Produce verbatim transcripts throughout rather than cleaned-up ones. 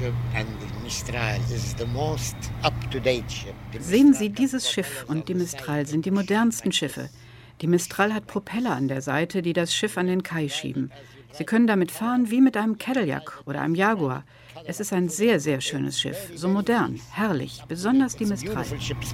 Sehen Sie, dieses Schiff und die Mistral sind die modernsten Schiffe. Die Mistral hat Propeller an der Seite, die das Schiff an den Kai schieben. Sie können damit fahren wie mit einem Cadillac oder einem Jaguar. Es ist ein sehr, sehr schönes Schiff, so modern, herrlich, besonders die Mistral.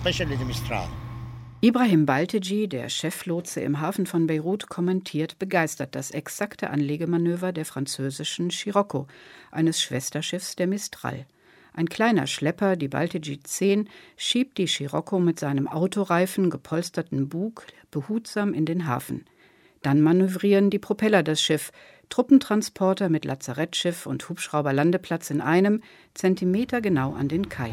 Ibrahim Balteji, der Cheflotse im Hafen von Beirut, kommentiert begeistert das exakte Anlegemanöver der französischen Scirocco, eines Schwesterschiffs der Mistral. Ein kleiner Schlepper, die Balteji zehn, schiebt die Scirocco mit seinem autoreifen, gepolsterten Bug behutsam in den Hafen. Dann manövrieren die Propeller das Schiff, Truppentransporter mit Lazarettschiff und Hubschrauberlandeplatz in einem, Zentimeter genau an den Kai.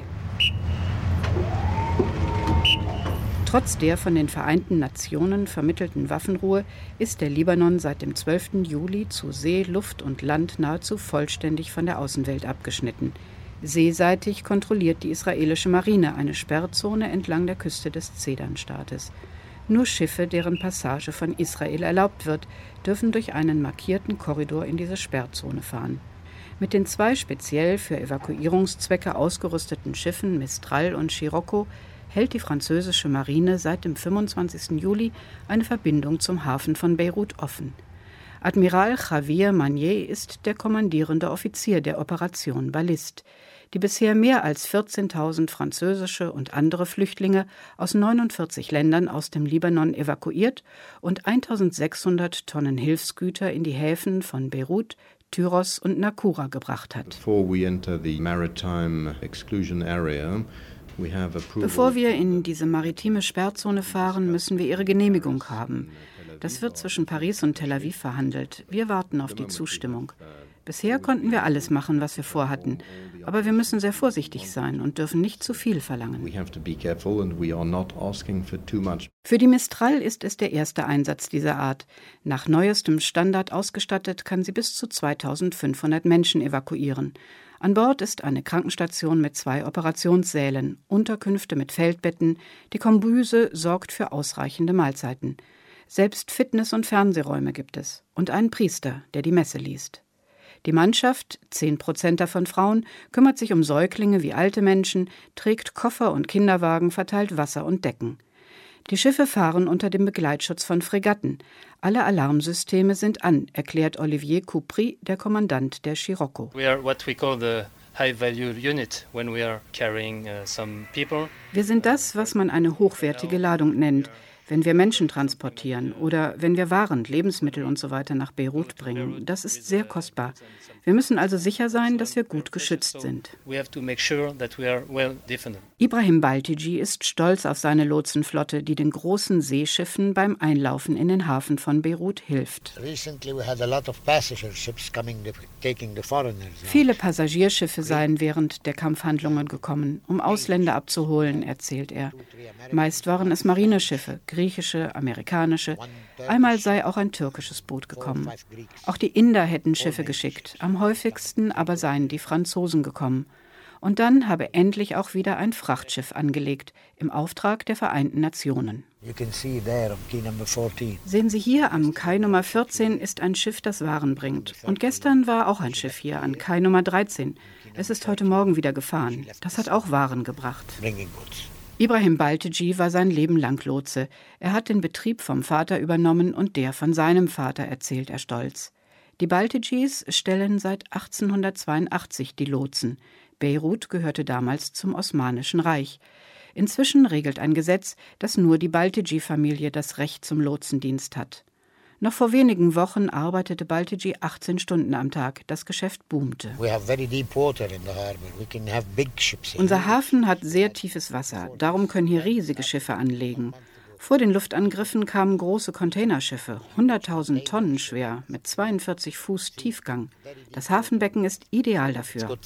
Trotz der von den Vereinten Nationen vermittelten Waffenruhe ist der Libanon seit dem zwölften Juli zu See, Luft und Land nahezu vollständig von der Außenwelt abgeschnitten. Seeseitig kontrolliert die israelische Marine eine Sperrzone entlang der Küste des Zedernstaates. Nur Schiffe, deren Passage von Israel erlaubt wird, dürfen durch einen markierten Korridor in diese Sperrzone fahren. Mit den zwei speziell für Evakuierungszwecke ausgerüsteten Schiffen Mistral und Scirocco hält die französische Marine seit dem fünfundzwanzigsten Juli eine Verbindung zum Hafen von Beirut offen. Admiral Javier Magnier ist der kommandierende Offizier der Operation Ballist, die bisher mehr als vierzehntausend französische und andere Flüchtlinge aus neunundvierzig Ländern aus dem Libanon evakuiert und eintausendsechshundert Tonnen Hilfsgüter in die Häfen von Beirut, Tyros und Nakura gebracht hat. Before we enter the maritime exclusion area, Bevor wir in diese maritime Sperrzone fahren, müssen wir ihre Genehmigung haben. Das wird zwischen Paris und Tel Aviv verhandelt. Wir warten auf die Zustimmung. Bisher konnten wir alles machen, was wir vorhatten. Aber wir müssen sehr vorsichtig sein und dürfen nicht zu viel verlangen. Für die Mistral ist es der erste Einsatz dieser Art. Nach neuestem Standard ausgestattet, kann sie bis zu zweitausendfünfhundert Menschen evakuieren. An Bord ist eine Krankenstation mit zwei Operationssälen, Unterkünfte mit Feldbetten, die Kombüse sorgt für ausreichende Mahlzeiten. Selbst Fitness- und Fernsehräume gibt es und einen Priester, der die Messe liest. Die Mannschaft, zehn Prozent davon Frauen, kümmert sich um Säuglinge wie alte Menschen, trägt Koffer und Kinderwagen, verteilt Wasser und Decken. Die Schiffe fahren unter dem Begleitschutz von Fregatten. Alle Alarmsysteme sind an, erklärt Olivier Coupry, der Kommandant der Scirocco. We are what we call the high-value unit when we are carrying uh, some people. Wir sind das, was man eine hochwertige Ladung nennt, wenn wir Menschen transportieren oder wenn wir Waren, Lebensmittel und so weiter nach Beirut bringen. Das ist sehr kostbar. Wir müssen also sicher sein, dass wir gut geschützt sind. Ibrahim Balteji ist stolz auf seine Lotsenflotte, die den großen Seeschiffen beim Einlaufen in den Hafen von Beirut hilft. Viele Passagierschiffe seien während der Kampfhandlungen gekommen, um Ausländer abzuholen, erzählt er. Meist waren es Marineschiffe, griechische, amerikanische. Einmal sei auch ein türkisches Boot gekommen. Auch die Inder hätten Schiffe geschickt, am häufigsten aber seien die Franzosen gekommen. Und dann habe endlich auch wieder ein Frachtschiff angelegt, im Auftrag der Vereinten Nationen. Sehen Sie hier, am Kai Nummer vierzehn ist ein Schiff, das Waren bringt. Und gestern war auch ein Schiff hier, an Kai Nummer dreizehn. Es ist heute Morgen wieder gefahren. Das hat auch Waren gebracht. Ibrahim Balteji war sein Leben lang Lotse. Er hat den Betrieb vom Vater übernommen und der von seinem Vater, erzählt er stolz. Die Baltejis stellen seit achtzehnhundertzweiundachtzig die Lotsen. Beirut gehörte damals zum Osmanischen Reich. Inzwischen regelt ein Gesetz, dass nur die Balteji-Familie das Recht zum Lotsendienst hat. Noch vor wenigen Wochen arbeitete Balteji achtzehn Stunden am Tag. Das Geschäft boomte. Unser Hafen hat sehr tiefes Wasser. Darum können hier riesige Schiffe anlegen. Vor den Luftangriffen kamen große Containerschiffe, hunderttausend Tonnen schwer, mit zweiundvierzig Fuß Tiefgang. Das Hafenbecken ist ideal dafür.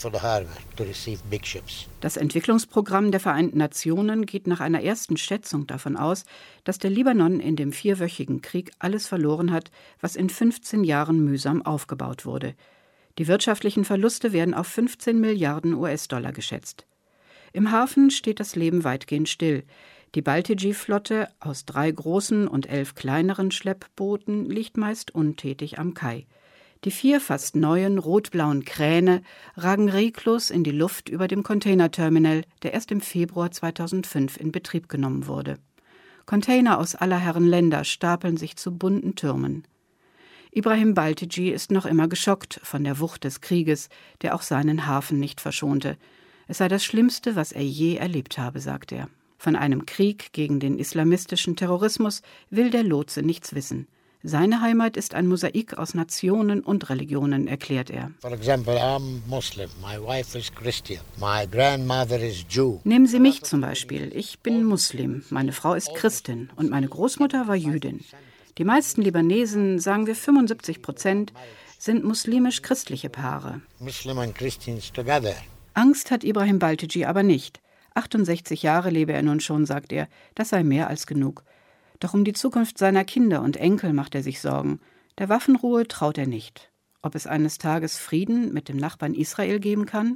Das Entwicklungsprogramm der Vereinten Nationen geht nach einer ersten Schätzung davon aus, dass der Libanon in dem vierwöchigen Krieg alles verloren hat, was in fünfzehn Jahren mühsam aufgebaut wurde. Die wirtschaftlichen Verluste werden auf fünfzehn Milliarden U S-Dollar geschätzt. Im Hafen steht das Leben weitgehend still. Die Balteji-Flotte aus drei großen und elf kleineren Schleppbooten liegt meist untätig am Kai. Die vier fast neuen rot-blauen Kräne ragen reglos in die Luft über dem Containerterminal, der erst im Februar zweitausendfünf in Betrieb genommen wurde. Container aus aller Herren Länder stapeln sich zu bunten Türmen. Ibrahim Baltiji ist noch immer geschockt von der Wucht des Krieges, der auch seinen Hafen nicht verschonte. Es sei das Schlimmste, was er je erlebt habe, sagt er. Von einem Krieg gegen den islamistischen Terrorismus will der Lotse nichts wissen. Seine Heimat ist ein Mosaik aus Nationen und Religionen, erklärt er. For example, I'm Muslim. My wife is Christian. My grandmother is Jew. Nehmen Sie mich zum Beispiel. Ich bin Muslim, meine Frau ist Christin und meine Großmutter war Jüdin. Die meisten Libanesen, sagen wir fünfundsiebzig Prozent, sind muslimisch-christliche Paare. Muslim and Christians together. Angst hat Ibrahim Baltiji aber nicht. achtundsechzig Jahre lebe er nun schon, sagt er. Das sei mehr als genug. Doch um die Zukunft seiner Kinder und Enkel macht er sich Sorgen. Der Waffenruhe traut er nicht. Ob es eines Tages Frieden mit dem Nachbarn Israel geben kann?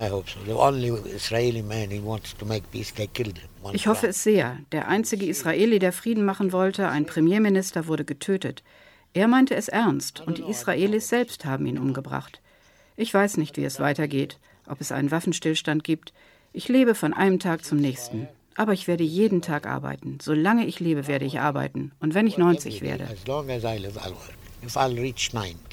Ich hoffe es sehr. Der einzige Israeli, der Frieden machen wollte, ein Premierminister, wurde getötet. Er meinte es ernst und die Israelis selbst haben ihn umgebracht. Ich weiß nicht, wie es weitergeht, ob es einen Waffenstillstand gibt. Ich lebe von einem Tag zum nächsten. Aber ich werde jeden Tag arbeiten. Solange ich lebe, werde ich arbeiten. Und wenn ich neunzig werde.